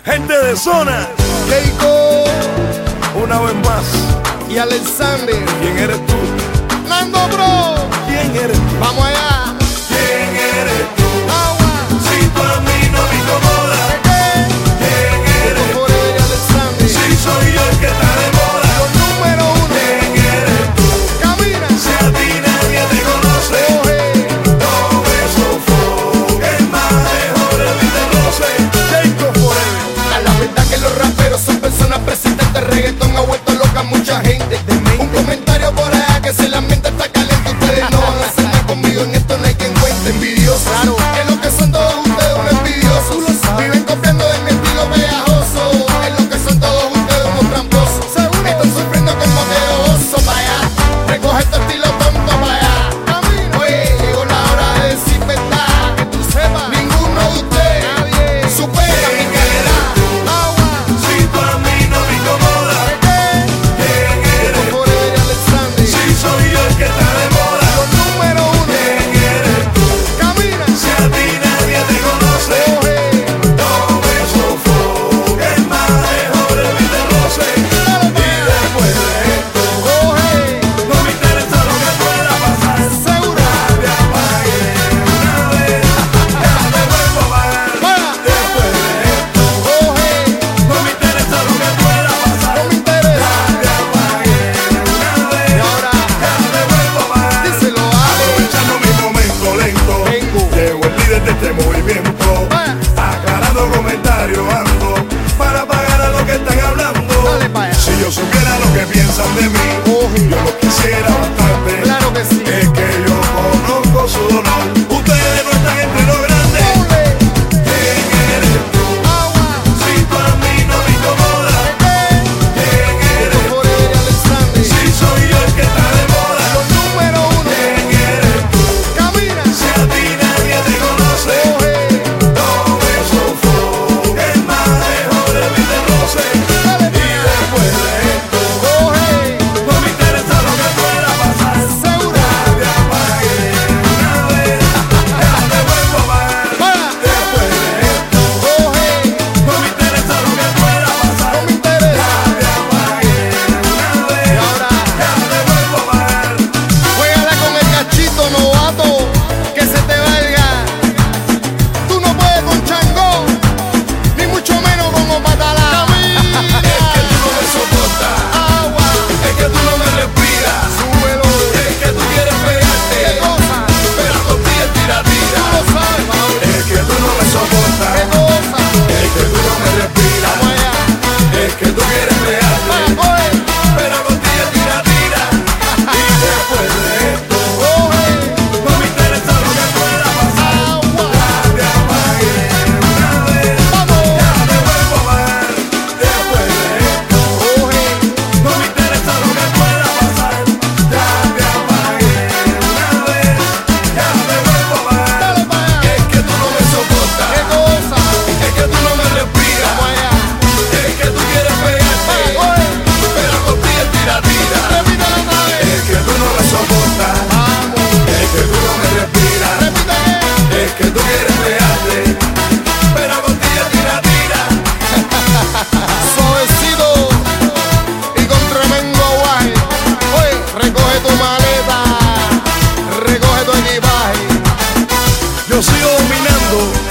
Gente de zona, Keiko una vez más. y Alexander. ¿Quién eres tú? Nando Bro. ¿Quién eres tú? Vamos allá. ¿Quién eres tú? Agua. Si tú a mí no me incomodas. ¿Quién eres tú? Por él y Alexander. Si soy yo el que está de moda. Los número uno. ¿Quién eres tú? Camina. Si a ti nadie te conoce. Coge. No me sofoques más, mejor evítense. Keiko forever. A la verdad que los raperos son personas presentes de reggaetón. Ha vuelto loca mucha gente. Un comentario por allá que si la mente está caliente. Ustedes no van a hacer nada conmigo. En esto no hay quien cuente. Envidiosos. Que lo que son todos ustedes unos envidiosos. Viven copiando de mi estilo pegajoso. Es lo que son todos ustedes unos tramposos. Están sufriendo como que oso. Pa' allá. Recoge este estilo tonto pa' allá. Oye, llegó la hora de decir verdad. Que tú sepas. Ninguno de ustedes supera mi calidad. Agua. Si tú a mí no me incomodas. ¿Quién eres tú? Por él y Alexander. Si soy yo el que está de moda. Los número uno. ¿Quién eres tú? Camina. Si a ti nadie te conoce. Coge. No me sofoques más, mejor evítense. Dale pa' Y allá. después de esto, Coge. no me interesa lo que pueda pasar. Seguro. Te apagué una vez, ya te vuelvo a pagar. Para. Después de esto, Coge. no me interesa lo que pueda pasar. No me interesa. Te apagué una vez, Y ahora. ya te vuelvo a pagar. Díselo, Ale. Aprovechando mi momento lento, Vengo. llego el líder de este movimiento, aclarando comentarios ando para pagar a lo que están hablando. Dale pa' allá. Si yo supiera lo que piensan de mí, Coge. yo lo quisiera bastante. Claro que sí. Es que yo conozco su dolor. Ustedes no están entre los grandes. Doble. ¿Quién eres tú? Agua. Si tú a mí no me incomodas. ¿Quién eres tú? Por él y Alexander. Si soy yo el que está de moda. Los número uno. ¿Quién eres tú? Camina. Si a ti nadie te conoce. Coge. No me sofoques más, mejor evítense. Dale Y pa' allá. después de esto, Coge. no me interesa lo que pueda pasar. Seguro. Te apagué una vez, ya te vuelvo a pagar. Para. Después de esto, Coge. no me interesa lo que pueda pasar. No me interesa. Te apagué una vez, Y ahora. ya te vuelvo a pagar. Juégala con el cachito, novato, que se te valga. Tú no puedes con Changó, ni mucho menos con Opatalá. Es que tú no me soportas, Agua, es que tú no me respiras, súbelo. es que tú quieres pegarte, ¿Qué cosa? pero contigo es tira. Tú lo sabes, Mauro. Es que tú no me ¿Qué soportas, cosa? es que tú no me respiras, Vamos allá. es que tú quieres pegarte, Para, coge, pero contigo es tira. Y después de esto, coge. no me interesa lo que pueda pasar. Agua, Te apagué una vez, vamos. ya te vuelvo a pagar. Después de esto, Coge, no me interesa lo que pueda pasar. Ya te apagué una vez, ya te vuelvo a pagar. dale para allá. Es que tú no me soportas, ¿Qué cosa? es que tú no me respiras, Vamos allá. es que tú quieres pegarte, Coge, pero contigo es tira. repite la nave. Es que tú no me soportas, Vamos, es que tú no me respiras, repite. es que tú quieres pegarte, pero contigo es tira. Suavecito y con tremendo aguaje. Oye, recoge tu maleta, recoge tu equipaje. Yo sigo dominando